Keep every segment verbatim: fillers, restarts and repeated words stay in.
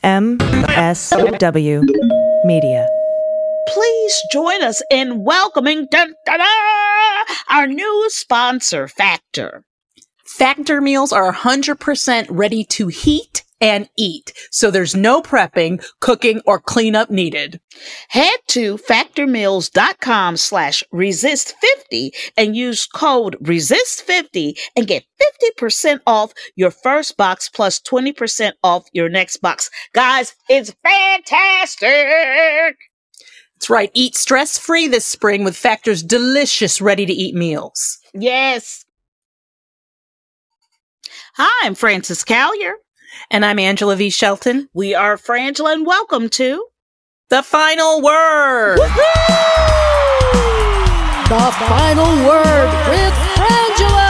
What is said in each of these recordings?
M S W Media. Please join us in welcoming dun, dun, dun, our new sponsor, Factor. Factor meals are one hundred percent ready to heat and eat, so there's no prepping, cooking, or cleanup needed. Head to factormeals.com slash resist50 and use code resist fifty and get fifty percent off your first box plus twenty percent off your next box. Guys, it's fantastic! That's right. Eat stress-free this spring with Factor's delicious ready-to-eat meals. Yes. Hi, I'm Frances Callier. And I'm Angela V. Shelton. We are Frangela, and welcome to The Final Word. Woo-hoo! The Final Word with Frangela.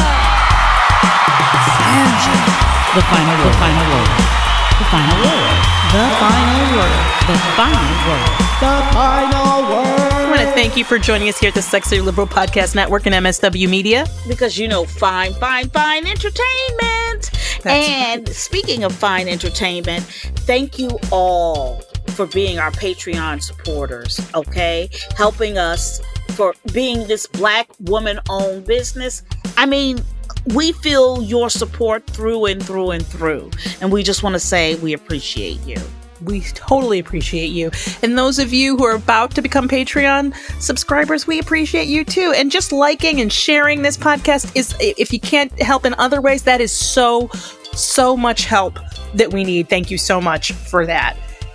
Frangela. The final, the final word. The final word. The final word. The final word. The Final Word. I want to thank you for joining us here at the Sexy Liberal Podcast Network and M S W Media. Because you know, fine, fine, fine entertainment. That's and right. Speaking of fine entertainment, thank you all for being our Patreon supporters, okay? Helping us for being this Black woman-owned business. I mean, we feel your support through and through and through. And we just want to say we appreciate you. We totally appreciate you. And those of you who are about to become Patreon subscribers, we appreciate you too. And just liking and sharing this podcast is, if you can't help in other ways, that is so, so much help that we need. Thank you so much for that.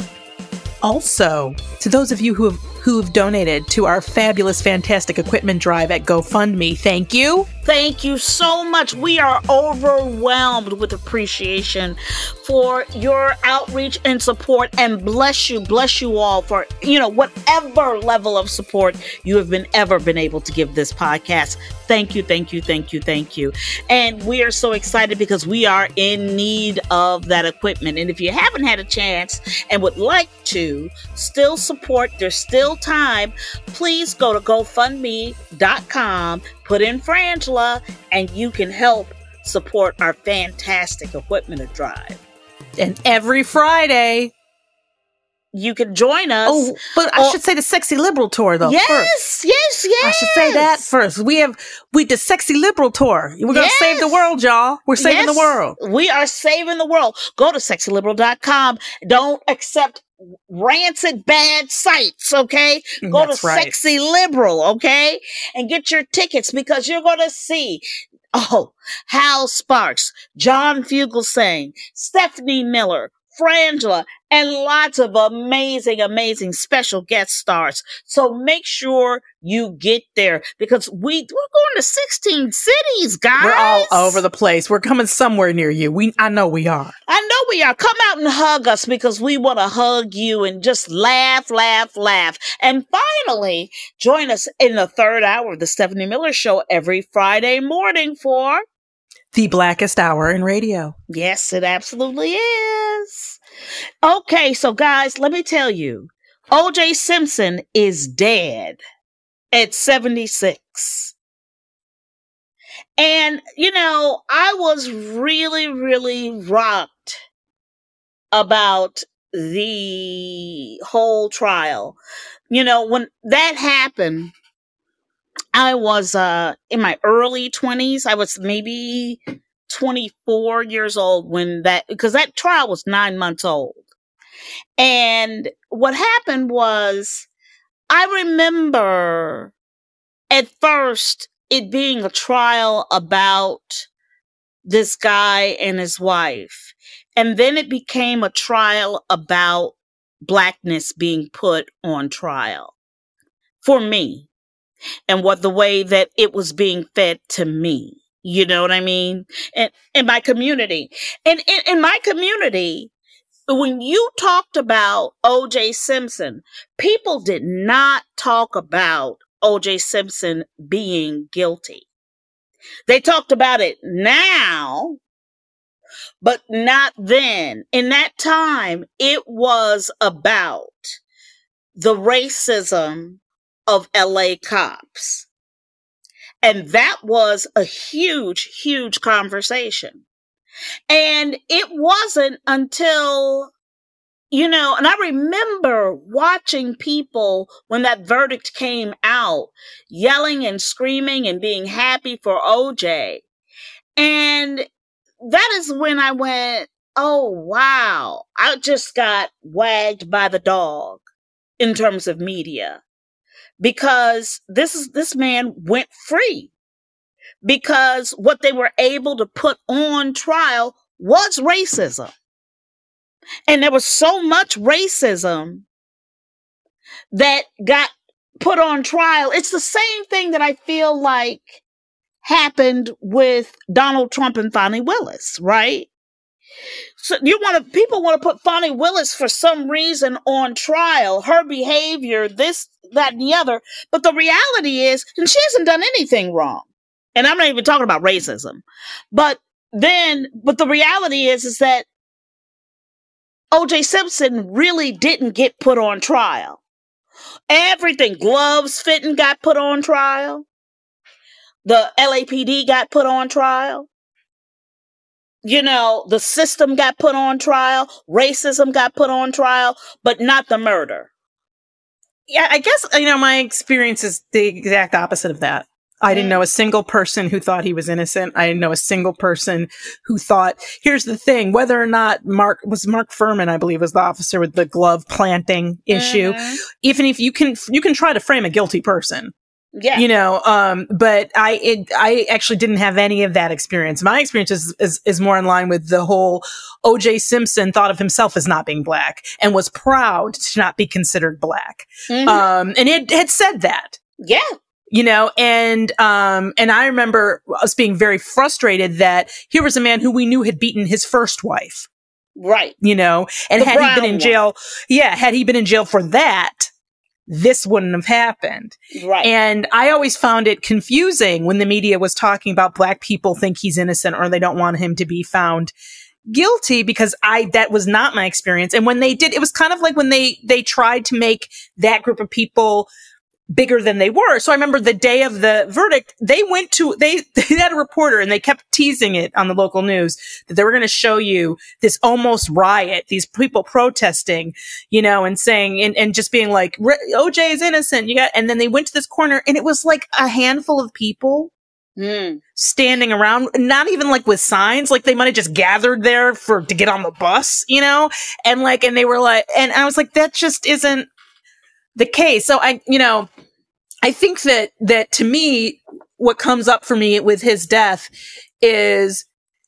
Also, to those of you who have who have donated to our fabulous, fantastic equipment drive at GoFundMe, thank you. Thank you so much. We are overwhelmed with appreciation for your outreach and support, and bless you, bless you all for, you know, whatever level of support you have been ever been able to give this podcast. Thank you, thank you, thank you, thank you. And we are so excited because we are in need of that equipment. And if you haven't had a chance and would like to still support, there's still time, please go to GoFundMe dot com, put in Frangela, and you can help support our fantastic equipment drive. And every Friday, you can join us. Oh, but I should say the Sexy Liberal Tour, though. Yes, first. yes, yes. I should say that first. We have we the Sexy Liberal Tour. We're going to yes. save the world, y'all. We're saving yes. the world. We are saving the world. Go to sexy liberal dot com. Don't accept rancid bad sites, okay? Go That's to right. Sexy Liberal, okay? And get your tickets, because you're going to see, oh, Hal Sparks, John Fugelsang, Stephanie Miller, Frangela, and lots of amazing, amazing special guest stars. So make sure you get there, because we, we're going to sixteen cities, guys. We're all over the place. We're coming somewhere near you. We, I know we are. I know we are. Come out and hug us, because we want to hug you and just laugh, laugh, laugh. And finally, join us in the third hour of the Stephanie Miller Show every Friday morning for the blackest hour in radio. Yes, it absolutely is. Okay, so guys, let me tell you, O J Simpson is dead at seventy-six. And, you know, I was really, really rocked about the whole trial. You know, when that happened, I was uh, in my early twenties. I was maybe twenty-four years old when that, because that trial was nine months old. And what happened was, I remember at first it being a trial about this guy and his wife. And then it became a trial about Blackness being put on trial for me, and what the way that it was being fed to me. You know what I mean? And in my community. And in, in my community, when you talked about O J Simpson, people did not talk about O J Simpson being guilty. They talked about it now, but not then. In that time, it was about the racism of L A cops. And that was a huge, huge conversation. And it wasn't until you know, and I remember watching people when that verdict came out, yelling and screaming and being happy for O J. And that is when I went, oh, wow, I just got wagged by the dog in terms of media, because this is, this man went free because what they were able to put on trial was racism. And there was so much racism that got put on trial. It's the same thing that I feel like happened with Donald Trump and Fani Willis, right? So you want to, people want to put Fani Willis for some reason on trial, her behavior, this, that, and the other. But the reality is, and she hasn't done anything wrong. And I'm not even talking about racism. But then, but the reality is, is that O J Simpson really didn't get put on trial. Everything, gloves fitting got put on trial. The L A P D got put on trial. You know, the system got put on trial. Racism got put on trial, but not the murder. Yeah, I guess, you know, my experience is the exact opposite of that. I didn't know a single person who thought he was innocent. I didn't know a single person who thought, here's the thing, whether or not Mark, was Mark Furman, I believe, was the officer with the glove planting issue. Mm-hmm. Even if you can, you can try to frame a guilty person. Yeah. You know, um, but I, it, I actually didn't have any of that experience. My experience is, is, is more in line with the whole O J Simpson thought of himself as not being black and was proud to not be considered black. Mm-hmm. Um, and it had said that. Yeah. You know, and, um, and I remember us being very frustrated that here was a man who we knew had beaten his first wife. Right. You know, and the had he been in one. jail, yeah, had he been in jail for that, this wouldn't have happened. Right. And I always found it confusing when the media was talking about black people think he's innocent or they don't want him to be found guilty, because I, that was not my experience. And when they did, it was kind of like when they, they tried to make that group of people bigger than they were. So I remember the day of the verdict, they went to, they, they had a reporter and they kept teasing it on the local news that they were going to show you this almost riot, these people protesting, you know, and saying, and, and just being like, O J is innocent. You got, and then they went to this corner and it was like a handful of people mm. standing around, not even like with signs, like they might have just gathered there for, to get on the bus, you know, and like, and they were like, and I was like, that just isn't the case. So I, you know, I think that, that to me, what comes up for me with his death is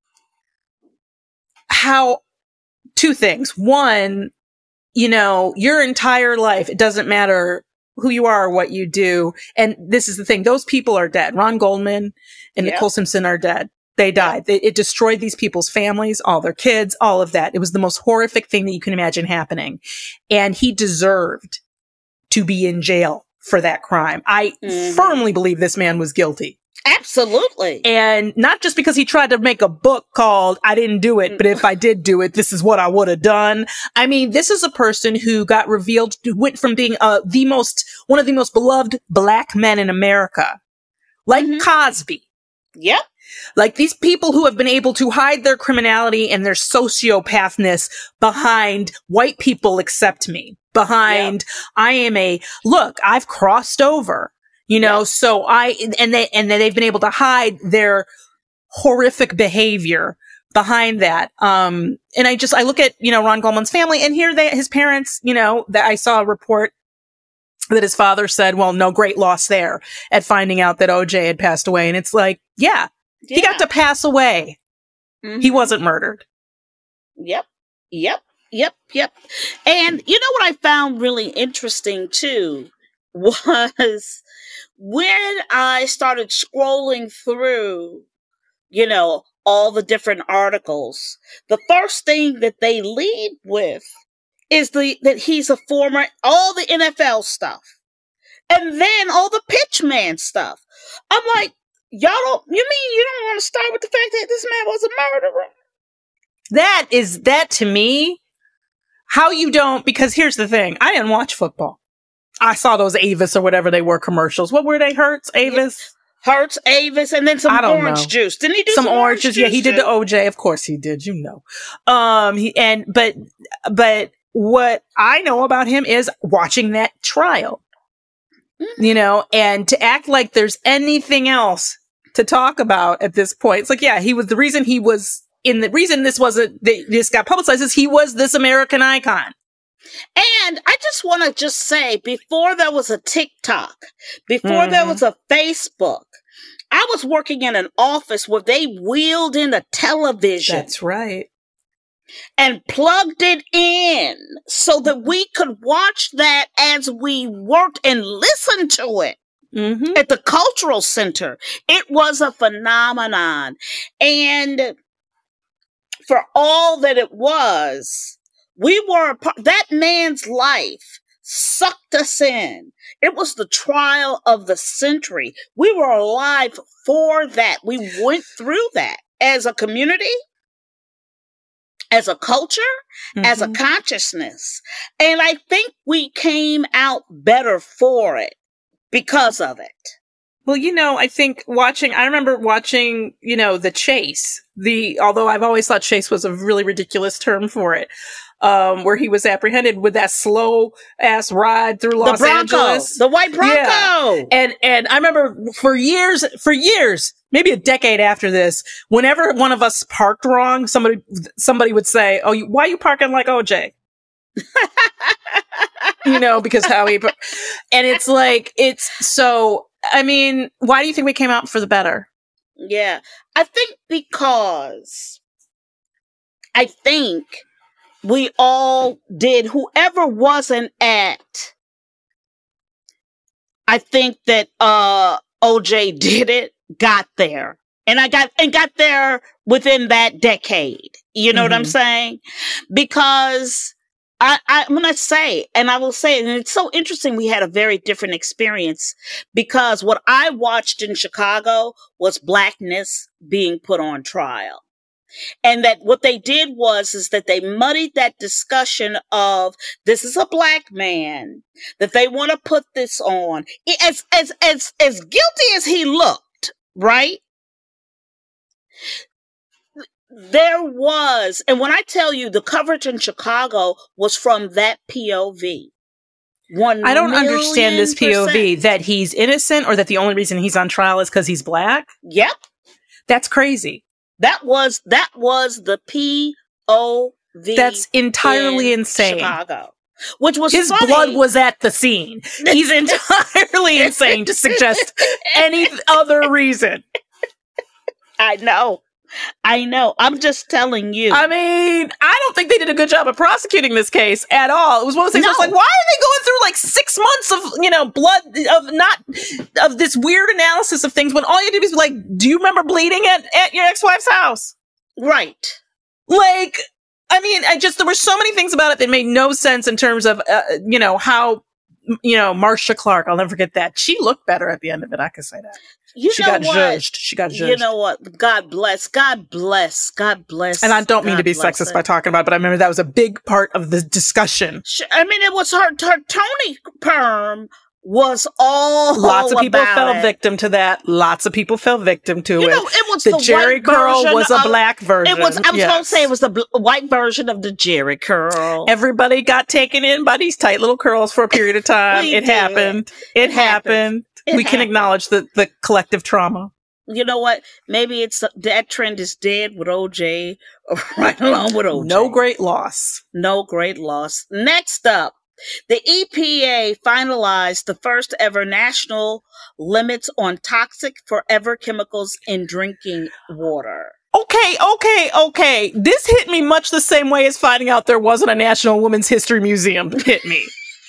how two things. One, you know, your entire life, it doesn't matter who you are or what you do. And this is the thing. Those people are dead. Ron Goldman and yep. Nicole Simpson are dead. They died. They, it destroyed these people's families, all their kids, all of that. It was the most horrific thing that you can imagine happening. And he deserved to be in jail for that crime. I mm-hmm. firmly believe this man was guilty. Absolutely. And not just because he tried to make a book called I Didn't Do It, but if I did do it, this is what I would have done. I mean, this is a person who got revealed, went from being uh, the most, one of the most beloved black men in America, like mm-hmm. Cosby. Yep. Like these people who have been able to hide their criminality and their sociopathness behind white people accept me, behind yep. I am a, look, I've crossed over, you know, yep. so I, and they, and they've been able to hide their horrific behavior behind that. Um, and I just, I look at, you know, Ron Goldman's family and here they, his parents, you know, that I saw a report that his father said, well, no great loss there at finding out that O J had passed away. And it's like, yeah. Yeah. He got to pass away. Mm-hmm. He wasn't murdered. Yep. Yep. Yep. Yep. And you know what I found really interesting too was when I started scrolling through, you know, all the different articles, the first thing that they lead with is the that he's a former, all the N F L stuff. And then all the pitchman stuff. I'm like, y'all don't, you mean you don't want to start with the fact that this man was a murderer? That is, that to me, how you don't, because here's the thing. I didn't watch football. I saw those Avis or whatever they were commercials. What were they? Hertz, Avis? Hertz, Avis, and then some orange know. juice. Didn't he do some, some oranges? Orange yeah, he did the O J. Of course he did, you know. Um, he, and, but, but what I know about him is watching that trial, mm-hmm. you know, and to act like there's anything else to talk about at this point. It's like, yeah, he was the reason he was in the reason this wasn't, this got publicized is he was this American icon. And I just want to just say, before there was a TikTok, before mm-hmm. there was a Facebook, I was working in an office where they wheeled in a television. That's right. And plugged it in so that we could watch that as we worked and listen to it mm-hmm. at the cultural center. It was a phenomenon. And for all that it was, we were, a part, that man's life sucked us in. It was the trial of the century. We were alive for that. We went through that as a community, as a culture, mm-hmm. as a consciousness. And I think we came out better for it because of it. Well, you know, I think watching, I remember watching, you know, The Chase, the, although I've always thought chase was a really ridiculous term for it, um, where he was apprehended with that slow ass ride through Los the Bronco, Angeles. The white Bronco. Yeah. And, and I remember for years, for years, maybe a decade after this, whenever one of us parked wrong, somebody, somebody would say, oh, you, why are you parking like O J? You know, because how he, and it's like, it's so, I mean, why do you think we came out for the better? Yeah, I think because I think we all did, whoever wasn't at, I think that uh, O J did it, got there. And I got, and got there within that decade. You know mm-hmm. what I'm saying? Because I, I, I'm going to say, and I will say, and it's so interesting, we had a very different experience because what I watched in Chicago was blackness being put on trial. And that what they did was, is that they muddied that discussion of this is a black man, that they want to put this on. As, as, as, as guilty as he looked, right? There was, and when I tell you the coverage in Chicago was from that P O V. One I don't understand this P O V, that he's innocent or that the only reason he's on trial is because he's black. Yep. That's crazy. That was, that was the P O V. That's entirely in insane. Chicago. Which was his funny. blood was at the scene. He's entirely insane to suggest any other reason. I know. I know. I'm just telling you. I mean, I don't think they did a good job of prosecuting this case at all. It was one of those things. No. I was like, why are they going through like six months of, you know, blood of not of this weird analysis of things when all you do is be like, do you remember bleeding at, at your ex-wife's house? Right. Like, I mean, I just, there were so many things about it that made no sense in terms of, uh, you know, how, you know, Marcia Clark, I'll never forget that. She looked better at the end of it. I can say that. You she know got what? judged. She got judged. You know what? God bless. God bless. God bless. And I don't God mean to be sexist it. by talking about it, but I remember that was a big part of the discussion. I mean, it was her, her Tony Perm was all Lots of people about fell it. victim to that. Lots of people fell victim to you it. Know, it was the, the Jerry curl was a of, black version. It was. I was yes. going to say it was the bl- white version of the Jerry curl. Everybody got taken in by these tight little curls for a period of time. it, happened. It, it happened. It happened. It we happened. Can acknowledge the, the collective trauma. You know what? Maybe it's that trend is dead with O J, right along with O J. No great loss. No great loss. Next up, the E P A finalized the first ever national limits on toxic forever chemicals in drinking water. Okay, okay, okay. This hit me much the same way as finding out there wasn't a National Women's History Museum hit me.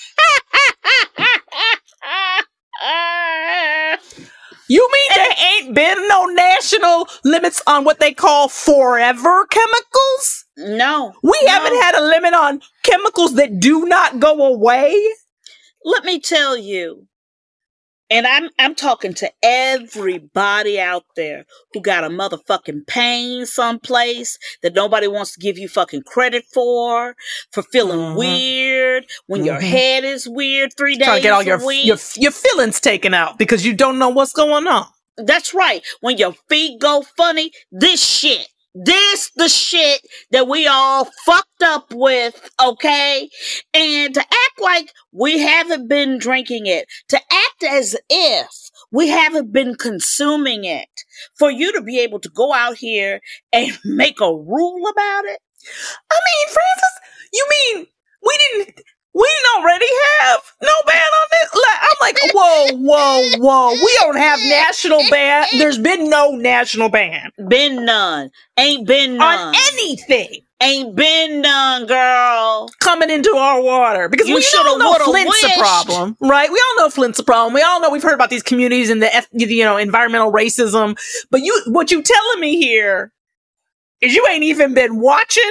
You mean there ain't been no national limits on what they call forever chemicals? No. We no. haven't had a limit on chemicals that do not go away? Let me tell you, and I'm I'm talking to everybody out there who got a motherfucking pain someplace that nobody wants to give you fucking credit for, for feeling mm-hmm. weird, when mm-hmm. your head is weird three days Trying to get all your, a week. your your feelings taken out because you don't know what's going on. That's right. When your feet go funny, this shit. This the shit that we all fucked up with, okay? And to act like we haven't been drinking it, to act as if we haven't been consuming it, for you to be able to go out here and make a rule about it. I mean, Francis, you mean we didn't we didn't already have no ban on this? Like, I'm like, whoa, whoa, whoa. We don't have national ban. There's been no national ban. Been none. Ain't been none. On anything. Ain't been none, girl. Coming into our water. Because You we shoulda, all know woulda, Flint's wished. a problem, right? We all know Flint's a problem. We all know we've heard about these communities and the, eth- you know, environmental racism. But you, what you telling me here is you ain't even been watching?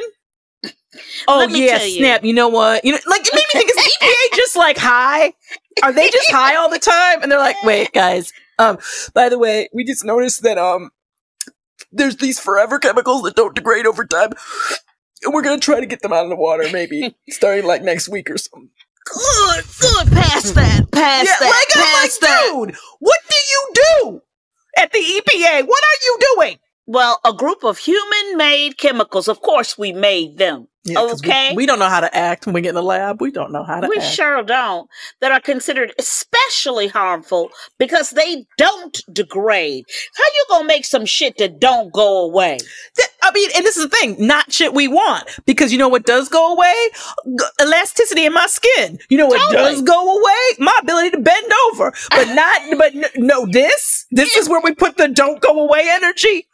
Oh, Let me yeah, tell you. snap. You know what? You know, like, it made me think, is the E P A just like high? Are they just high all the time? And they're like, wait, guys, um, by the way, we just noticed that, um, there's these forever chemicals that don't degrade over time. And we're going to try to get them out of the water, maybe starting like next week or something. Good, good. Past that. Past Yeah, that. like, I'm past like, that. dude, what do you do at the E P A? What are you doing? Well, a group of human-made chemicals. Of course, we made them. 'cause okay. We, we don't know how to act when we get in the lab. We don't know how to We act. sure don't. That are considered especially harmful because they don't degrade. How you gonna make some shit that don't go away? Th- I mean, and this is the thing, not shit we want. Because you know what does go away? G- elasticity in my skin. You know what Totally. does go away? My ability to bend over. But not, but n- no, this? This is where we put the don't go away energy?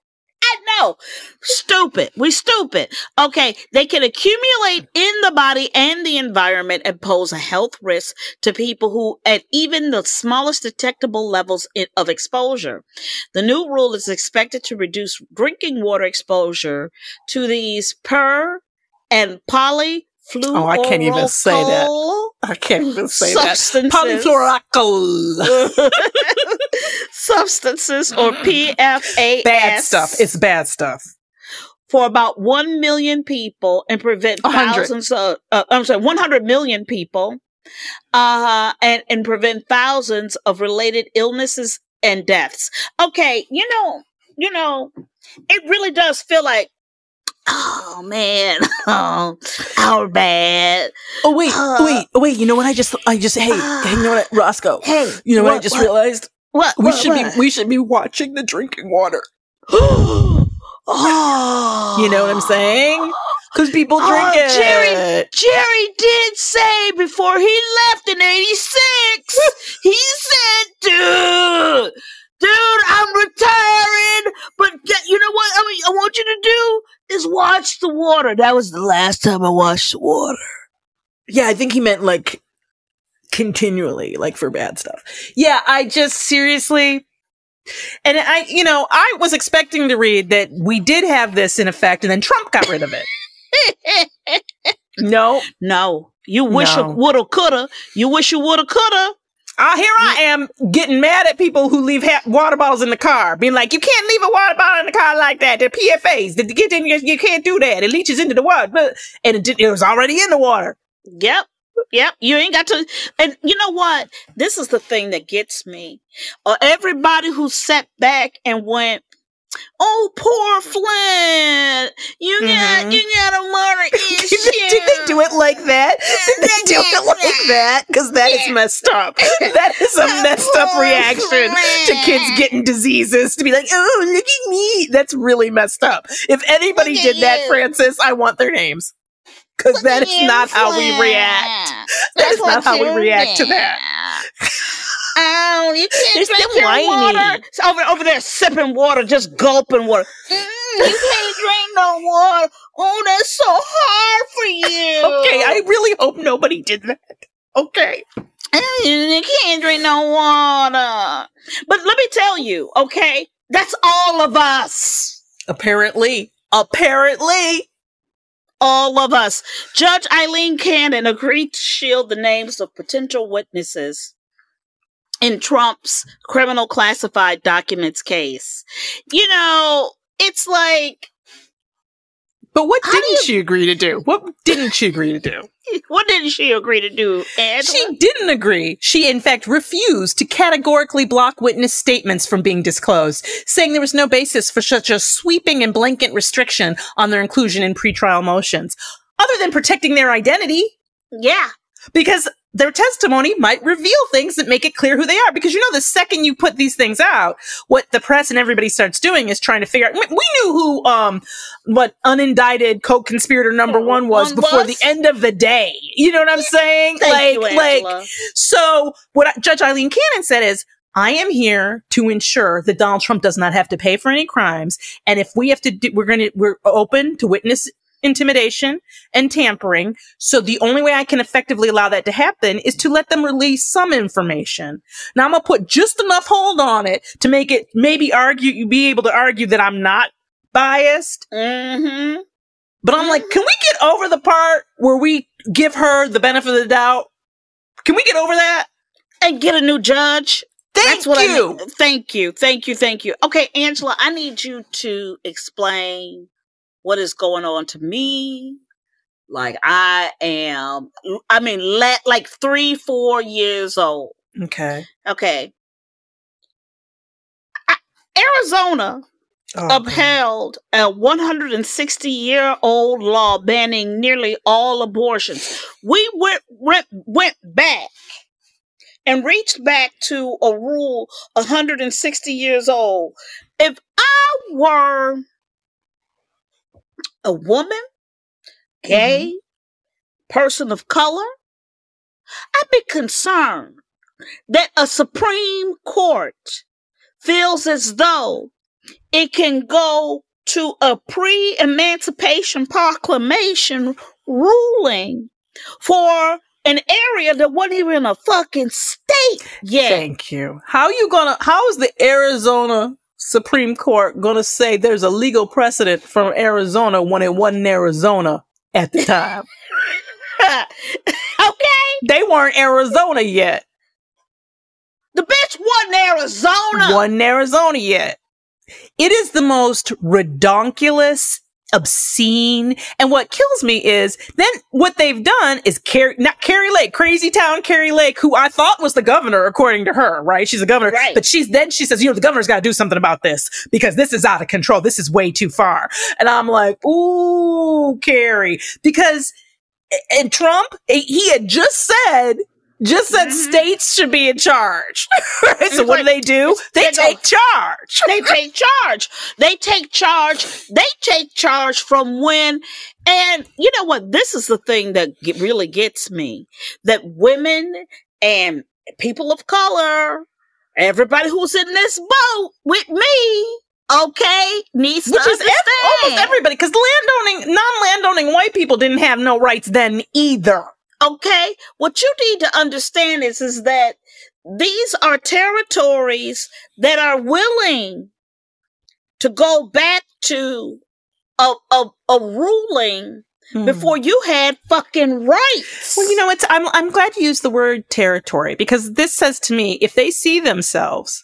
I know. Stupid. We stupid. Okay. They can accumulate in the body and the environment and pose a health risk to people who at even the smallest detectable levels i- of exposure. The new rule is expected to reduce drinking water exposure to these per and polyfluoroalkyl Oh, I can't even say that. I can't even say substances. that. Polyfluoroalkyl. substances or P F A S. Bad stuff. It's bad stuff. For about one million people and prevent A hundred. thousands of, uh, I'm sorry, one hundred million people, uh, and, and prevent thousands of related illnesses and deaths. Okay. You know, you know, it really does feel like, oh man, oh, our bad. Oh wait, Uh, wait, oh, wait. You know what? I just, I just, hey, uh, hey, you know what, Roscoe? Hey, You know what, I what- just what? realized? What? We what, should what? be, we should be watching the drinking water. Oh, You know what I'm saying? Because people drink Oh, it. Jerry, Jerry did say before he left in eighty-six, he said, dude, dude, I'm retiring, but get, you know what I mean, I want you to do is watch the water. That was the last time I watched the water. Yeah, I think he meant like continually, like for bad stuff. Yeah, I just seriously. And I, you know, I was expecting to read that we did have this in effect and then Trump got rid of it. No. No, you wish No. you woulda, coulda. You wish you woulda, coulda. Uh, here I am getting mad at people who leave ha- water bottles in the car, being like, you can't leave a water bottle in the car like that. They're P F As. They get in, you, you can't do that. It leaches into the water. But, and it, did, it was already in the water. Yep. Yep. You ain't got to. And you know what? This is the thing that gets me. Uh, everybody who sat back and went, oh, poor Flint. You got, Mhm. you got a water issue. Did they do it like that? Did they do it like that? Because that is messed up. That is a messed up reaction to kids getting diseases. To be like, oh, look at me. That's really messed up. If anybody Look at did that, you. Francis, I want their names. Because that is not how we react. That is not how we react to that. Oh, you can't They're drink still your whiny. water. It's over, over there sipping water, just gulping water. Mm, you can't drink no water. Oh, that's so hard for you. Okay, I really hope nobody did that. Okay. You can't drink no water. But let me tell you, okay, that's all of us. Apparently. Apparently. All of us. Judge Eileen Cannon agreed to shield the names of potential witnesses in Trump's criminal classified documents case. You know, it's like, But what How didn't do you- she agree to do? What didn't she agree to do? What did she agree to do, Angela? She didn't agree. She, in fact, refused to categorically block witness statements from being disclosed, saying there was no basis for such a sweeping and blanket restriction on their inclusion in pretrial motions, other than protecting their identity. Yeah. Because their testimony might reveal things that make it clear who they are. Because, you know, the second you put these things out, what the press and everybody starts doing is trying to figure out. We knew who, um, what unindicted co-conspirator number one was One before was? the end of the day. You know what I'm saying? Thank like, you, like, Angela. so what Judge Eileen Cannon said is, I am here to ensure that Donald Trump does not have to pay for any crimes. And if we have to do, we're going to, we're open to witness intimidation and tampering. So the only way I can effectively allow that to happen is to let them release some information. Now I'm going to put just enough hold on it to make it maybe argue, you be able to argue that I'm not biased. Mm-hmm. But I'm like, can we get over the part where we give her the benefit of the doubt? Can we get over that? And get a new judge? Thank That's what you. I need. Thank you. Thank you. Thank you. Okay, Angela, I need you to explain what is going on to me. Like I am, I mean, let, like three, four years old. Okay. Okay. I, Arizona Oh, upheld a one hundred sixty year old law banning nearly all abortions. We went, went, went back and reached back to a rule one hundred sixty years old. If I were a woman, gay, mm-hmm. person of color, I'd be concerned that a Supreme Court feels as though it can go to a pre-emancipation proclamation ruling for an area that wasn't even a fucking state yet. Thank you. How you gonna, how is the Arizona Supreme Court gonna say there's a legal precedent from Arizona when it wasn't Arizona at the time? Okay. They weren't Arizona yet. The bitch wasn't Arizona. Wasn't Arizona yet. It is the most redonkulous, obscene, and what kills me is then what they've done is Carrie, not Carrie Lake, Crazy Town Carrie Lake, who I thought was the governor, according to her, right? She's a governor, right. But she's then she says, you know, the governor's got to do something about this because this is out of control. This is way too far. And I'm like, ooh, Carrie, because and Trump, he had just said. Just said mm-hmm. states should be in charge. Right? So what do they do? They, they take go, charge. They take charge. They take charge. They take charge from when. And you know what? This is the thing that get, really gets me. That women and people of color, everybody who's in this boat with me, okay, needs to Which understand. is ev- almost everybody. Because landowning, non-landowning white people didn't have no rights then either. Okay, what you need to understand is, is that these are territories that are willing to go back to a, a, a ruling hmm. before you had fucking rights. Well, you know, it's, I'm, I'm glad you used the word territory because this says to me, if they see themselves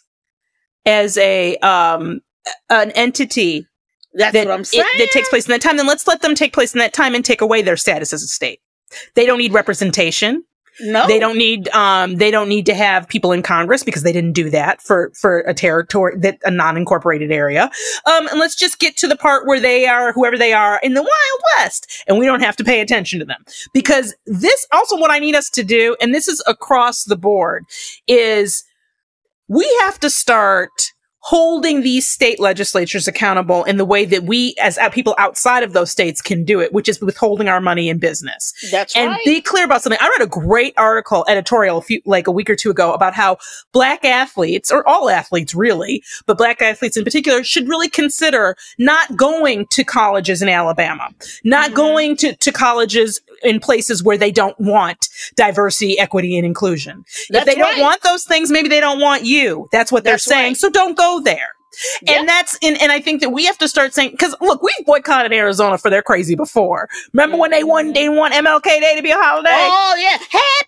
as a, um, an entity That's that, what I'm saying. It, that takes place in that time, then let's let them take place in that time and take away their status as a state. They don't need representation. No. They don't need, um, they don't need to have people in Congress because they didn't do that for, for a territory that a non-incorporated area. Um, and let's just get to the part where they are, whoever they are in the Wild West, and we don't have to pay attention to them because this also what I need us to do, and this is across the board, is we have to start holding these state legislatures accountable in the way that we as people outside of those states can do it, which is withholding our money in business. That's and right. And be clear about something. I read a great article, editorial, a few, like a week or two ago about how black athletes, or all athletes really, but black athletes in particular, should really consider not going to colleges in Alabama, not mm-hmm. going to, to colleges in places where they don't want diversity, equity, and inclusion. That's if they right. don't want those things, maybe they don't want you. That's what they're That's saying. right. So don't go there. Yep. And that's, and, and I think that we have to start saying, cause look, we've boycotted Arizona for their crazy before. Remember when they want, they want M L K Day to be a holiday? Oh yeah.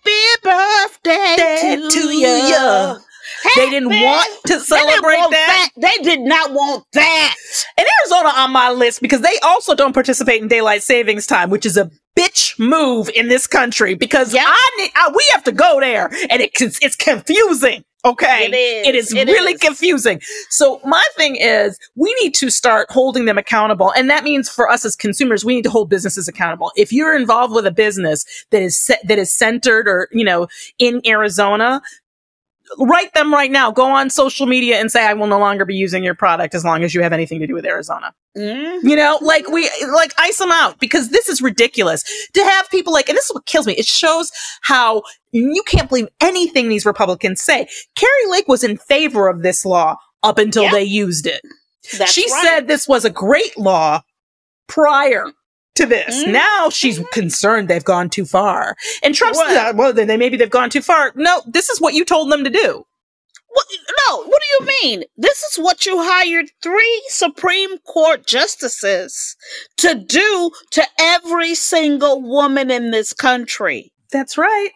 Happy birthday to, to you. you. They didn't want to celebrate want that. that. They did not want that. And Arizona on my list because they also don't participate in daylight savings time, which is a bitch move in this country because Yep. I, need, I we have to go there, and it it's confusing. Okay, It is. It is It really is. confusing. So my thing is, we need to start holding them accountable, and that means for us as consumers, we need to hold businesses accountable. If you're involved with a business that is se- that is centered or you know in Arizona, write them right now. Go on social media and say, I will no longer be using your product as long as you have anything to do with Arizona. Mhm. You know, like we, like ice them out because this is ridiculous to have people like, and this is what kills me. It shows how you can't believe anything these Republicans say. Carrie Lake was in favor of this law up until Yep. they used it. That's she right. said this was a great law prior to this. Mhm. Now she's concerned they've gone too far. And Trump's, Well- uh, well, then they, maybe they've gone too far. No, this is what you told them to do. What, no, what do you mean? This is what you hired three Supreme Court justices to do to every single woman in this country. That's right.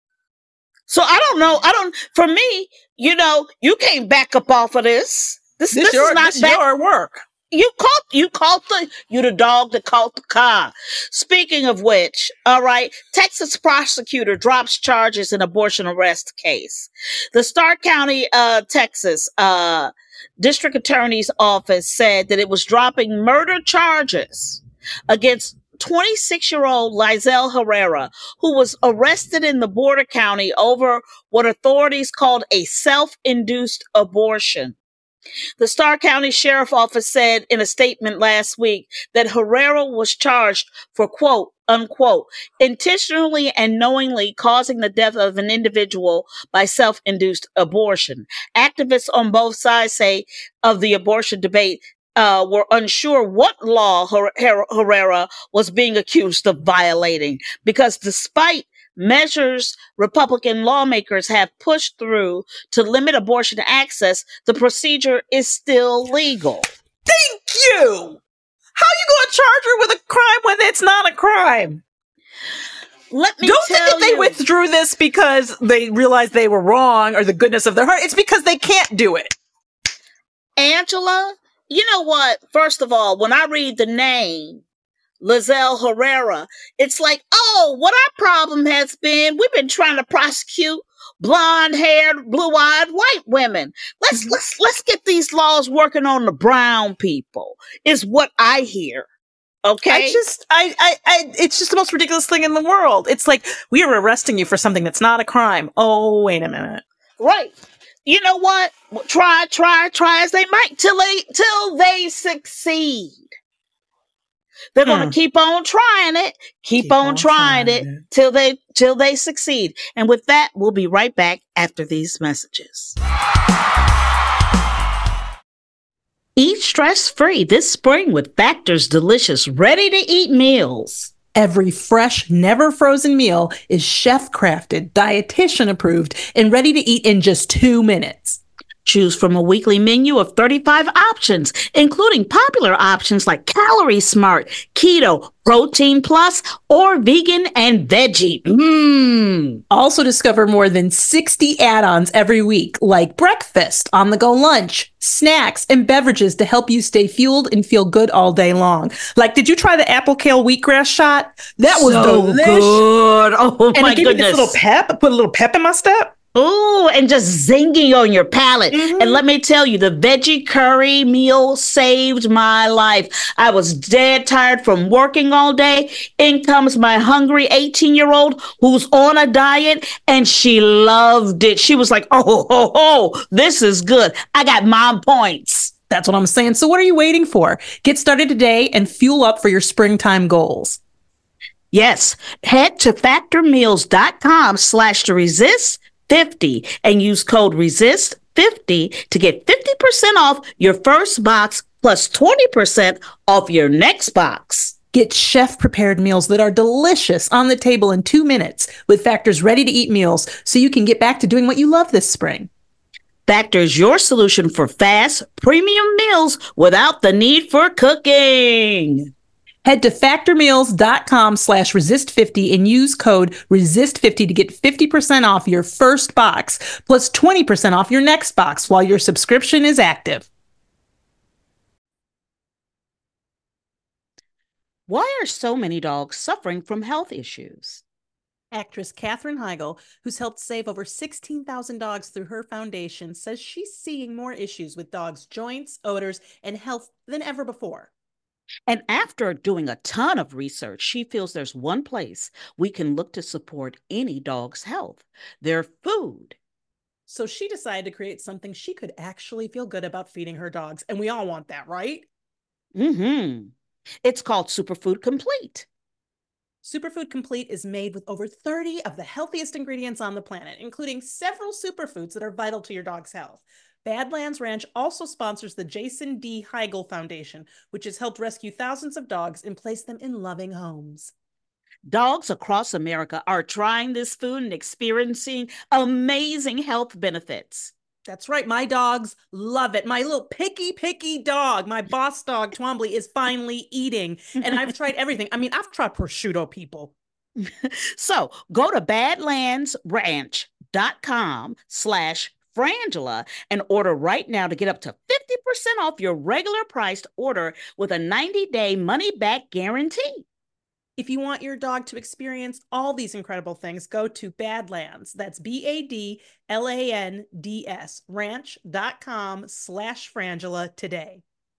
So I don't know. I don't. For me, you know, you can't back up off of this. This, This, this, your, is not this back. your work. You caught. You caught the. You the dog that caught the car. Speaking of which, all right, Texas prosecutor drops charges in abortion arrest case. The Stark County, uh, Texas, uh, district attorney's office said that it was dropping murder charges against twenty-six-year-old Lizelle Herrera, who was arrested in the border county over what authorities called a self-induced abortion. The Starr County Sheriff Office said in a statement last week that Herrera was charged for, quote, unquote, intentionally and knowingly causing the death of an individual by self-induced abortion. Activists on both sides say of the abortion debate uh, were unsure what law Her- Her- Herrera was being accused of violating because despite measures Republican lawmakers have pushed through to limit abortion access, the procedure is still legal. Thank you. How you going to charge her with a crime when it's not a crime? Let me Don't think tell that they you, withdrew this because they realized they were wrong or the goodness of their heart. It's because they can't do it. Angela, you know what? First of all, when I read the name, Lizelle Herrera, it's like, oh, what our problem has been, we've been trying to prosecute blonde-haired, blue-eyed white women. Let's let's let's get these laws working on the brown people, is what I hear. Okay? I just, I, I, I, it's just the most ridiculous thing in the world. It's like, we are arresting you for something that's not a crime. Oh, wait a minute. Right. You know what? Try, try, try as they might till they till they succeed. They're going Hmm. to keep on trying it, keep, Keep on, on trying, trying it, it. till they till they succeed. And with that, we'll be right back after these messages. Eat stress-free this spring with Factor's delicious ready-to-eat meals. Every fresh, never frozen meal is chef crafted, dietitian approved, and ready to eat in just two minutes. Choose from a weekly menu of thirty-five options, including popular options like Calorie Smart, Keto, Protein Plus, or Vegan and Veggie. Mmm. Also discover more than sixty add-ons every week, like breakfast, on-the-go lunch, snacks, and beverages to help you stay fueled and feel good all day long. Like, did you try the apple kale wheatgrass shot? That was So delicious. good. Oh And my it gave me goodness. this little pep, put a little pep in my step. Ooh, and just zinging on your palate. Mhm. And let me tell you, the veggie curry meal saved my life. I was dead tired from working all day. In comes my hungry eighteen-year-old who's on a diet, and she loved it. She was like, oh, oh, oh, this is good. I got mom points. That's what I'm saying. So what are you waiting for? Get started today and fuel up for your springtime goals. Yes, head to factormeals.com slash to resist 50 and use code resist fifty to get fifty percent off your first box plus twenty percent off your next box. Get chef-prepared meals that are delicious on the table in two minutes with Factor's ready-to-eat meals so you can get back to doing what you love this spring. Factor is your solution for fast, premium meals without the need for cooking. Head to factormeals.com slash resist50 and use code resist fifty to get fifty percent off your first box plus twenty percent off your next box while your subscription is active. Why are so many dogs suffering from health issues? Actress Katherine Heigl, who's helped save over sixteen thousand dogs through her foundation, says she's seeing more issues with dogs' joints, odors, and health than ever before. And after doing a ton of research, she feels there's one place we can look to support any dog's health: their food. So she decided to create something she could actually feel good about feeding her dogs. And we all want that, right? Mm-hmm. It's called Superfood Complete. Superfood Complete is made with over thirty of the healthiest ingredients on the planet, including several superfoods that are vital to your dog's health. Badlands Ranch also sponsors the Jason D. Heigl Foundation, which has helped rescue thousands of dogs and place them in loving homes. Dogs across America are trying this food and experiencing amazing health benefits. That's right. My dogs love it. My little picky, picky dog, my boss dog, Twombly, is finally eating. And I've tried everything. I mean, I've tried prosciutto, people. So go to badlandsranch.com slash Frangela and order right now to get up to fifty percent off your regular priced order with a ninety-day money-back guarantee. If you want your dog to experience all these incredible things, go to Badlands. That's B A D L A N D S, ranch.com slash Frangela today.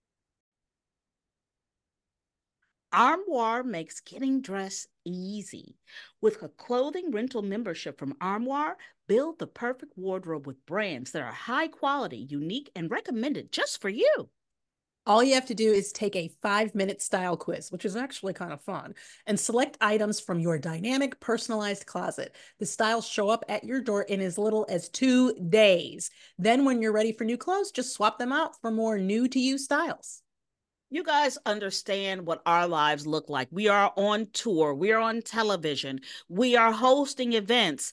Armoire makes getting dressed easy. With a clothing rental membership from Armoire, build the perfect wardrobe with brands that are high quality, unique, and recommended just for you. All you have to do is take a five-minute style quiz, which is actually kind of fun, and select items from your dynamic, personalized closet. The styles show up at your door in as little as two days. Then when you're ready for new clothes, just swap them out for more new-to-you styles. You guys understand what our lives look like. We are on tour. We are on television. We are hosting events.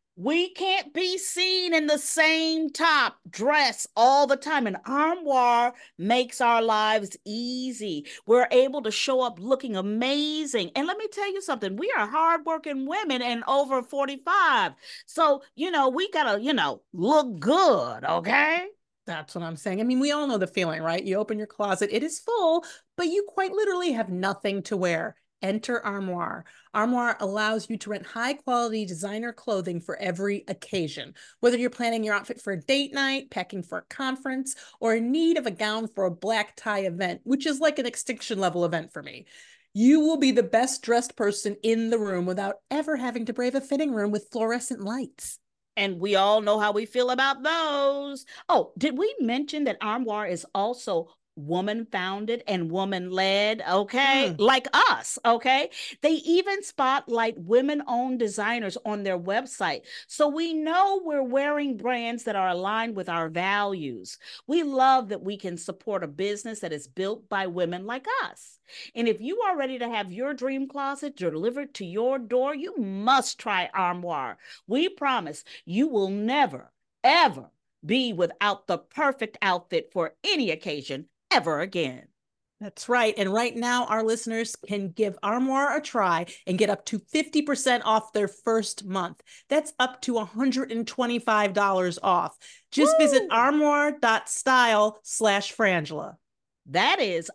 We can't be seen in the same top dress all the time. And Armoire makes our lives easy. We're able to show up looking amazing. And let me tell you something. We are hardworking women and over forty-five. So, you know, we got to, you know, look good, okay? That's what I'm saying. I mean, we all know the feeling, right? You open your closet, it is full, but you quite literally have nothing to wear. Enter Armoire. Armoire allows you to rent high-quality designer clothing for every occasion. Whether you're planning your outfit for a date night, packing for a conference, or in need of a gown for a black tie event, which is like an extinction level event for me, you will be the best dressed person in the room without ever having to brave a fitting room with fluorescent lights. And we all know how we feel about those. Oh, did we mention that Armoire is also woman founded and woman led? Okay. Mm. Like us. Okay. They even spotlight women owned designers on their website. So we know we're wearing brands that are aligned with our values. We love that we can support a business that is built by women like us. And if you are ready to have your dream closet delivered to your door, you must try Armoire. We promise you will never, ever be without the perfect outfit for any occasion ever again. That's right. And right now, our listeners can give Armoire a try and get up to fifty percent off their first month. That's up to one hundred twenty-five dollars off. Just Woo! Visit armoire.style slash Frangela. That is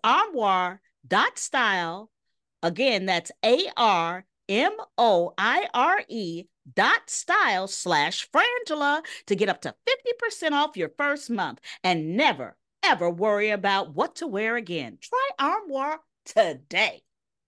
armoire.style. Again, that's A R M O I R E dot style slash Frangela to get up to fifty percent off your first month and never, ever worry about what to wear again. Try Armoire today.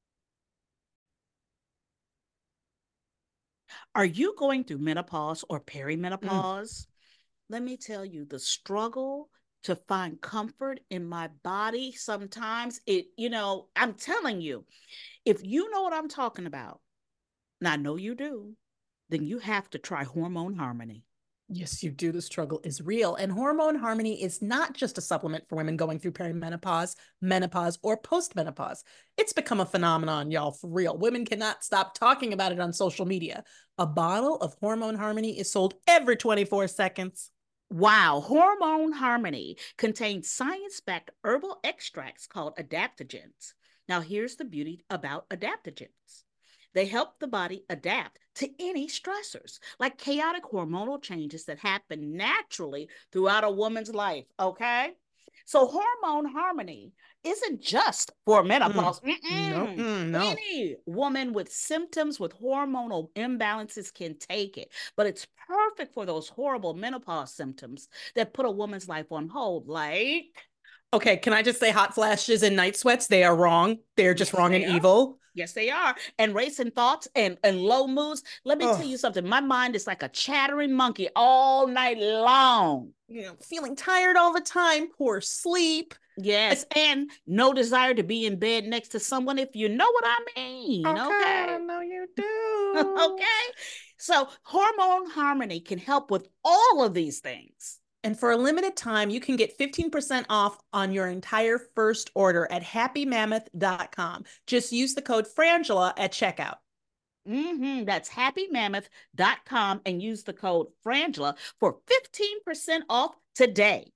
Are you going through menopause or perimenopause? Mm. Let me tell you, the struggle to find comfort in my body, sometimes it, you know, I'm telling you, if you know what I'm talking about, and I know you do, then you have to try Hormone Harmony. Yes, you do. The struggle is real. And Hormone Harmony is not just a supplement for women going through perimenopause, menopause, or postmenopause. It's become a phenomenon, y'all, for real. Women cannot stop talking about it on social media. A bottle of Hormone Harmony is sold every twenty-four seconds. Wow. Hormone Harmony contains science-backed herbal extracts called adaptogens. Now, here's the beauty about adaptogens. They help the body adapt to any stressors, like chaotic hormonal changes that happen naturally throughout a woman's life, okay? So hormone harmony isn't just for menopause. Mm. No, mm, no. Any woman with symptoms with hormonal imbalances can take it, but it's perfect for those horrible menopause symptoms that put a woman's life on hold, like... Okay, can I just say hot flashes and night sweats? They are wrong. They're just Yes, wrong they and are. evil. Yes, they are. And racing thoughts and, and low moods. Let me Ugh. tell you something. My mind is like a chattering monkey all night long. You know, feeling tired all the time, poor sleep. Yes, and no desire to be in bed next to someone, if you know what I mean. Okay. I know you do. Okay. So hormone harmony can help with all of these things. And for a limited time, you can get fifteen percent off on your entire first order at happy mammoth dot com. Just use the code Frangela at checkout. Mm-hmm. That's happy mammoth dot com and use the code Frangela for fifteen percent off today.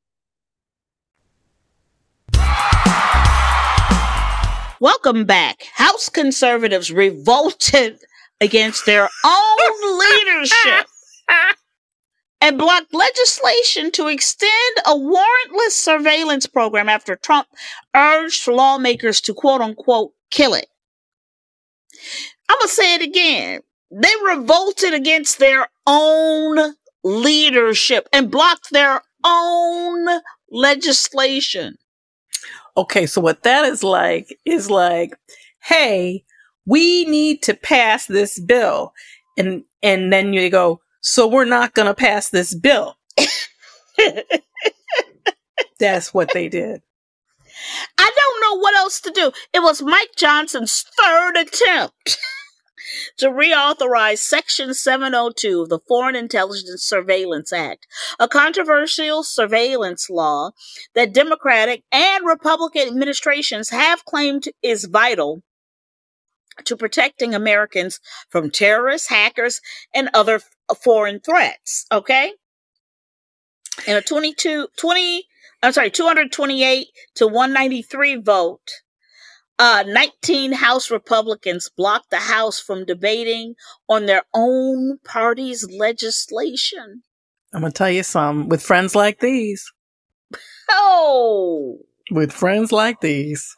Welcome back. House conservatives revolted against their own leadership and blocked legislation to extend a warrantless surveillance program after Trump urged lawmakers to quote unquote kill it. I'm going to say it again. They revolted against their own leadership and blocked their own legislation. Okay, so what that is like is like, hey, we need to pass this bill. And and then you go, so we're not going to pass this bill. That's what they did. I don't know what else to do. It was Mike Johnson's third attempt to reauthorize Section seven oh two of the Foreign Intelligence Surveillance Act, a controversial surveillance law that Democratic and Republican administrations have claimed is vital to protecting Americans from terrorists, hackers, and other f- foreign threats. Okay? In a twenty-two, twenty, I'm sorry, two hundred twenty-eight to one ninety-three vote, uh, nineteen House Republicans blocked the House from debating on their own party's legislation. I'm going to tell you something. With friends like these. Oh. With friends like these.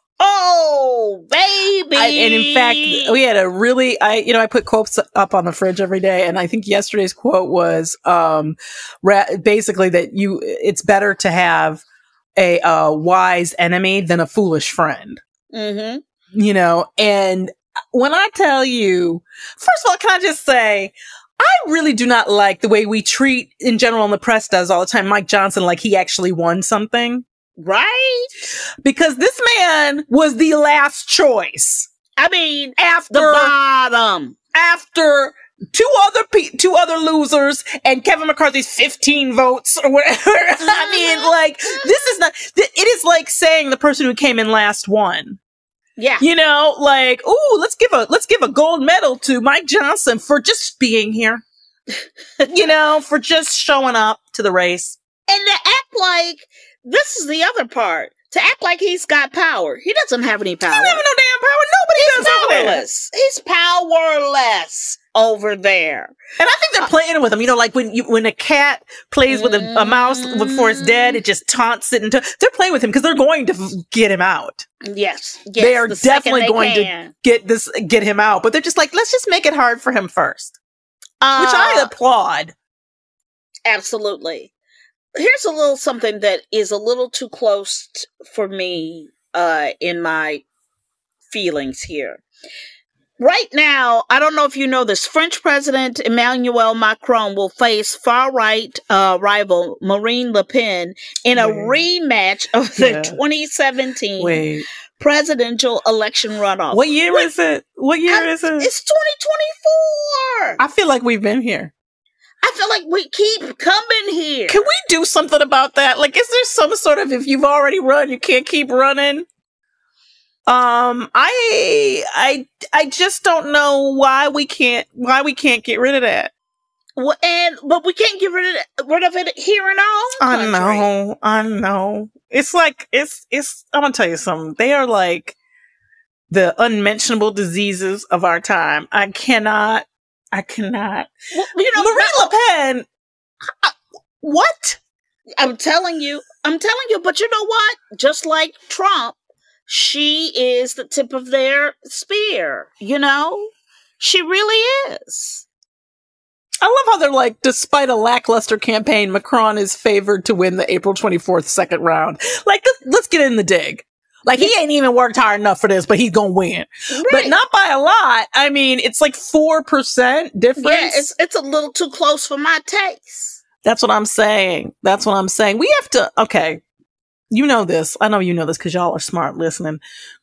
Oh, baby. I, and in fact, we had a really, I, you know, I put quotes up on the fridge every day. And I think yesterday's quote was, um, ra- basically that you, it's better to have a, uh, wise enemy than a foolish friend. Mm-hmm. You know, and when I tell you, first of all, can I just say, I really do not like the way we treat in general, and the press does all the time, Mike Johnson, like he actually won something. Right? Because this man was the last choice. I mean, after the bottom. After two other pe- two other losers and Kevin McCarthy's fifteen votes or whatever. I mean, like, this is not, th- it is like saying the person who came in last won. Yeah. You know, like, ooh, let's give a, let's give a gold medal to Mike Johnson for just being here. You know, for just showing up to the race. And to act like, this is the other part. To act like he's got power. He doesn't have any power. He doesn't have no damn power. Nobody he's does powerless. He's powerless over there. And I think they're playing with him. You know, like when you, when a cat plays with a, a mouse before it's dead, it just taunts it. And t- they're playing with him because they're going to f- get him out. Yes. yes they are the definitely they going can. to get this, get him out. But they're just like, let's just make it hard for him first. Uh, which I applaud. Absolutely. Here's a little something that is a little too close t- for me uh, in my feelings here. Right now, I don't know if you know this, French President Emmanuel Macron will face far-right uh, rival Marine Le Pen in a Wait. rematch of the yeah. twenty seventeen Wait. presidential election runoff. What year Wait, is it? What year I, is it? It's twenty twenty-four. I feel like we've been here. I feel like we keep coming here. Can we do something about that? Like, is there some sort of, if you've already run, you can't keep running? Um, I, I, I just don't know why we can't, why we can't get rid of that. Well, and, but we can't get rid of it, rid of it here in our own country. I know, I know. It's like, it's, it's, I'm gonna tell you something. They are like the unmentionable diseases of our time. I cannot, I cannot. Well, you know, Marine Le Pen, I, what? I'm telling you, I'm telling you, but you know what? Just like Trump, she is the tip of their spear, you know? She really is. I love how they're like, despite a lackluster campaign, Macron is favored to win the April twenty-fourth second round. Like, th- let's get in the dig. Like, he ain't even worked hard enough for this, but he's gonna win. Right. But not by a lot. I mean, it's like four percent difference. Yeah, it's, it's a little too close for my taste. That's what I'm saying. That's what I'm saying. We have to, okay. You know this. I know you know this because y'all are smart listening.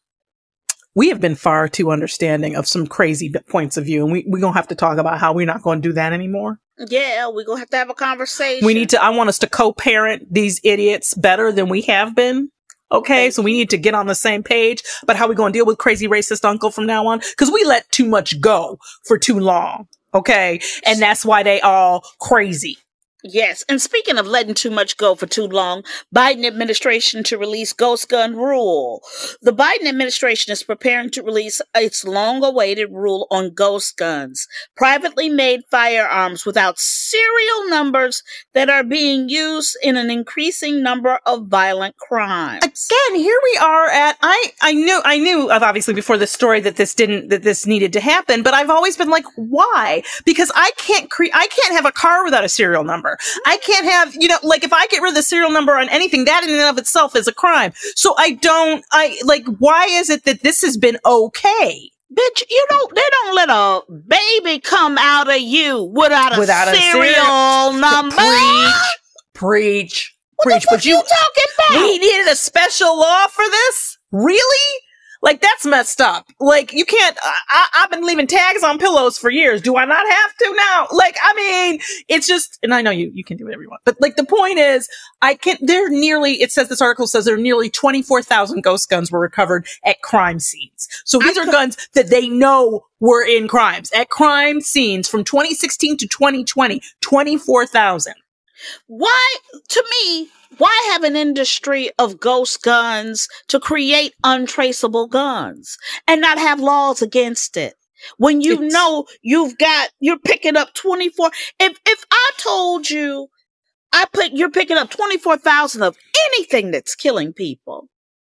We have been far too understanding of some crazy b- points of view, and we, we're going to have to talk about how we're not going to do that anymore. Yeah, we're going to have to have a conversation. We need to, I want us to co-parent these idiots better than we have been. Okay, Thank so we need to get on the same page about how we're going to deal with crazy racist uncle from now on, because we let too much go for too long. Okay, and that's why they all crazy. Yes, and speaking of letting too much go for too long, Biden administration to release ghost gun rule. The Biden administration is preparing to release its long-awaited rule on ghost guns, privately made firearms without serial numbers that are being used in an increasing number of violent crimes. Again, here we are at, I, I knew, I knew of obviously before this story that this didn't, that this needed to happen, but I've always been like, why? Because I can't create, I can't have a car without a serial number. I can't have, you know, like if I get rid of the serial number on anything, that in and of itself is a crime. So I don't, I, like, why is it that this has been okay? Bitch, you don't, they don't let a baby come out of you without a Without a serial serial- number. Preach, preach, What preach. the fuck But you, you talking about? we needed a special law for this? Really? Like, that's messed up. Like, you can't, I, I, I've been leaving tags on pillows for years. Do I not have to now? Like, I mean, it's just, and I know you, you can do whatever you want, but like, the point is, I can, there nearly, it says, this article says there are nearly twenty-four thousand ghost guns were recovered at crime scenes. So these I are could- guns that they know were in crimes. At crime scenes from twenty sixteen to twenty twenty, twenty-four thousand. Why, to me, why have an industry of ghost guns to create untraceable guns and not have laws against it? When you It's- know you've got, you're picking up twenty-four. If, if I told you I put, you're picking up twenty-four thousand of anything that's killing people,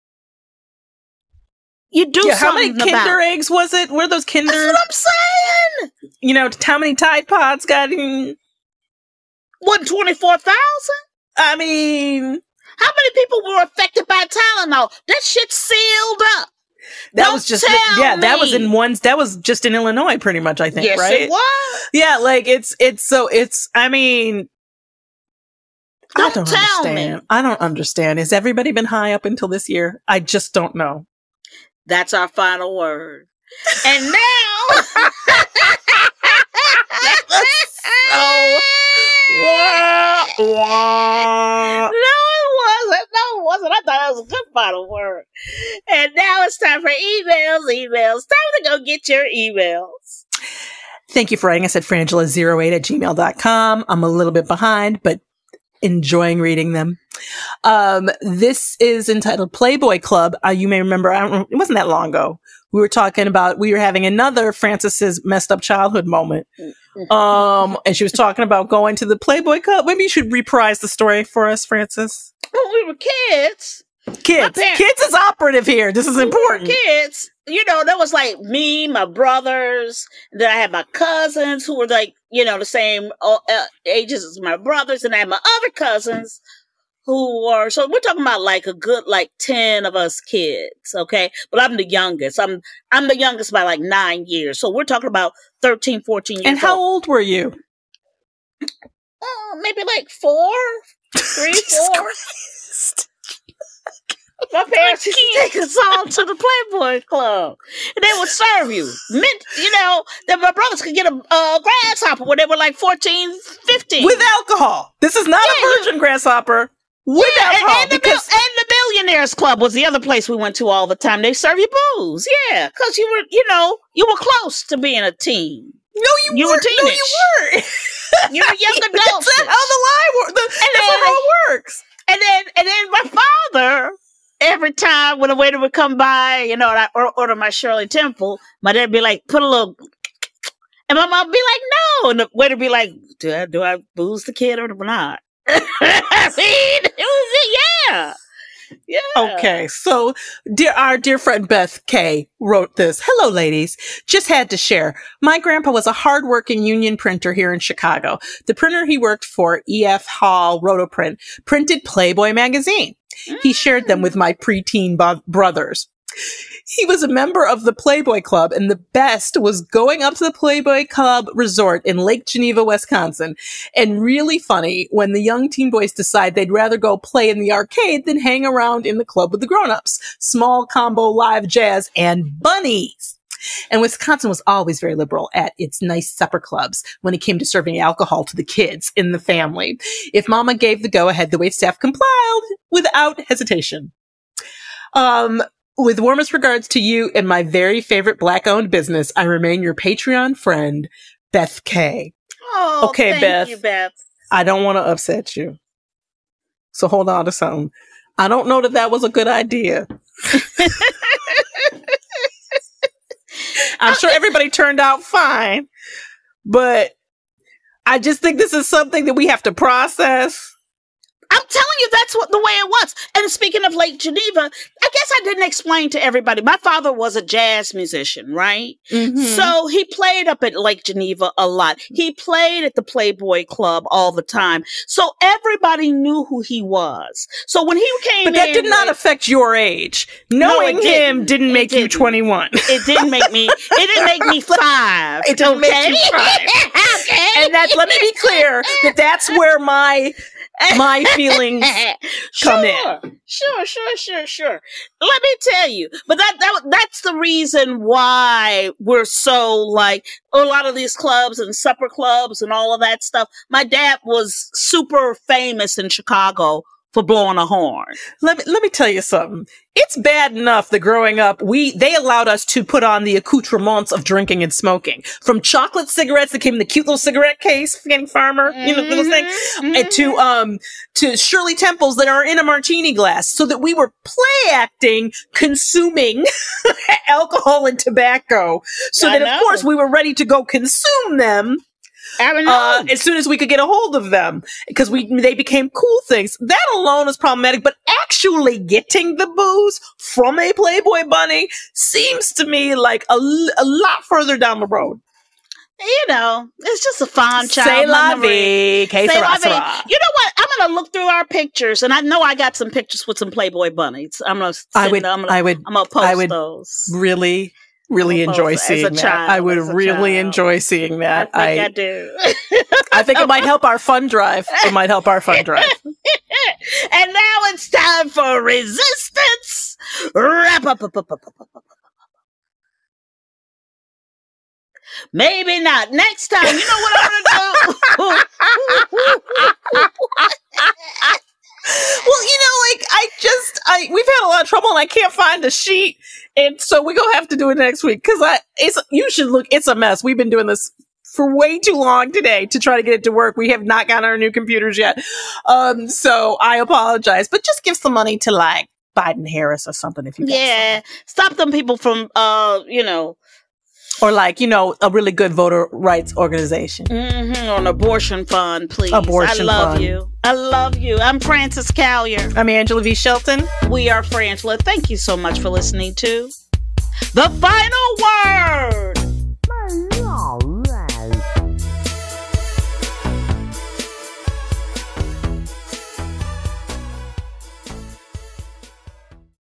you do Yeah, how many something Kinder about it. eggs was it? Were those Kinder? That's what I'm saying. You know, how many Tide Pods got in? Wasn't twenty-four thousand? I mean, How many people were affected by Tylenol? That shit sealed up. that Don't was just, tell yeah, that was me. in one, that was just in Illinois pretty much, I think, Yes, right? it was. Yeah, like it's, it's so, it's, I mean, Don't I don't tell me. understand. I don't understand. Has everybody been high up until this year? I just don't know. That's our final word. And now, So, wah, wah. no, it wasn't. No, it wasn't. I thought that was a good final word. And now it's time for emails. Emails. Time to go get your emails. Thank you for writing us at frangela zero eight at gmail dot com. I'm a little bit behind, but enjoying reading them. Um, this is entitled Playboy Club. Uh, you may remember, I don't, it wasn't that long ago. We were talking about, we were having another Frances's messed up childhood moment. Um, and she was talking about going to the Playboy Club. Maybe you should reprise the story for us, Frances. When we were kids, Kids. parents- Kids is operative here. This is when we were important. kids, you know, there was like me, my brothers, and then I had my cousins who were like, you know, the same uh, uh, ages as my brothers, and I had my other cousins who were, so we're talking about like a good like ten of us kids, okay? But I'm the youngest. I'm I'm the youngest by like nine years. So we're talking about thirteen, fourteen years And how old. old were you? Oh, maybe like four, three, Jesus four. Christ. My parents used to take us all to the Playboy Club, and they would serve you. Mint, you know, that my brothers could get a uh, grasshopper when they were like fourteen, fifteen. With alcohol. This is not Yeah, a virgin grasshopper. With Yeah, and, alcohol. and the, because Bill- and the Billionaires Club was the other place we went to all the time. They serve you booze. Yeah, because you were, you know, you were close to being a teen. no, you, you were weren't. No, you teenage. weren't. You were young adults. That's not how the lie works. That's And not then- how it works. And then, and then my father, every time when a waiter would come by, you know, and I or, order my Shirley Temple, my dad would be like, put a little, and my mom would be like, no. And the waiter would be like, do I, do I booze the kid or not? I mean, it was, Yeah. Yeah. Okay, so dear, our dear friend Beth K wrote this. Hello, ladies. Just had to share. My grandpa was a hardworking union printer here in Chicago. The printer he worked for, E F Hall Rotoprint, printed Playboy magazine. Mm. He shared them with my preteen bo- brothers. He was a member of the Playboy Club, and the best was going up to the Playboy Club resort in Lake Geneva, Wisconsin. And really funny when the young teen boys decide they'd rather go play in the arcade than hang around in the club with the grown-ups. Small combo live jazz and bunnies. And Wisconsin was always very liberal at its nice supper clubs when it came to serving alcohol to the kids in the family. If Mama gave the go-ahead, the waitstaff complied without hesitation. Um... With warmest regards to you and my very favorite Black-owned business, I remain your Patreon friend, Beth K. Oh, okay, thank Beth. you, Beth. I don't want to upset you. So hold on to something. I don't know that that was a good idea. I'm sure everybody turned out fine, but I just think this is something that we have to process. I'm telling you, that's what the way it was. And speaking of Lake Geneva, I guess I didn't explain to everybody. My father was a jazz musician, right? Mm-hmm. So he played up at Lake Geneva a lot. He played at the Playboy Club all the time. So everybody knew who he was. So when he came But that in did not with, affect your age. Knowing no, didn't. him didn't It make didn't. you twenty-one. It didn't make me, it didn't make me five. It didn't okay? make you five. Okay. And that, let me be clear, that that's where my my feelings come sure, in. Sure, sure, sure, sure. Let me tell you, but that, that that's the reason why we're so like a lot of these clubs and supper clubs and all of that stuff. My dad was super famous in Chicago for blowing a horn. Let me let me tell you something. It's bad enough that growing up, we they allowed us to put on the accoutrements of drinking and smoking. From chocolate cigarettes that came in the cute little cigarette case, getting farmer, mm-hmm. you know, little thing, mm-hmm. and to um to Shirley Temples that are in a martini glass, so that we were play acting, consuming alcohol and tobacco, so I that know. of course we were ready to go consume them. Uh, as soon as we could get a hold of them, because we they became cool things. That alone is problematic, but actually getting the booze from a Playboy bunny seems to me like a, a lot further down the road. You know, it's just a fond child C'est la memory. vie, que C'est sera, la vie. sera. You know what? I'm gonna look through our pictures, and I know I got some pictures with some Playboy bunnies. I'm gonna. Send, I would. I'm gonna, I would. I'm gonna post I would those. really. Really enjoy as a seeing that. child, I would as a really child. enjoy seeing that. I think I, I, do. I think it might help our fun drive. It might help our fun drive. And now it's time for resistance. Wrap up. Maybe not. Next time, you know what I'm gonna do? Well, you know, like, I just, I, we've had a lot of trouble and I can't find a sheet. And so we're going to have to do it next week. Cause I, it's, you should look, it's a mess. We've been doing this for way too long today to try to get it to work. We have not gotten our new computers yet. Um, so I apologize, but just give some money to like Biden Harris or something if you got Yeah. something. Stop them people from, uh, you know, or like, you know, a really good voter rights organization. Mm-hmm, on abortion fund, please. Abortion I love fund. you. I love you. I'm Frances Callier. I'm Angela V. Shelton. We are Frangela. Thank you so much for listening to The Final Word.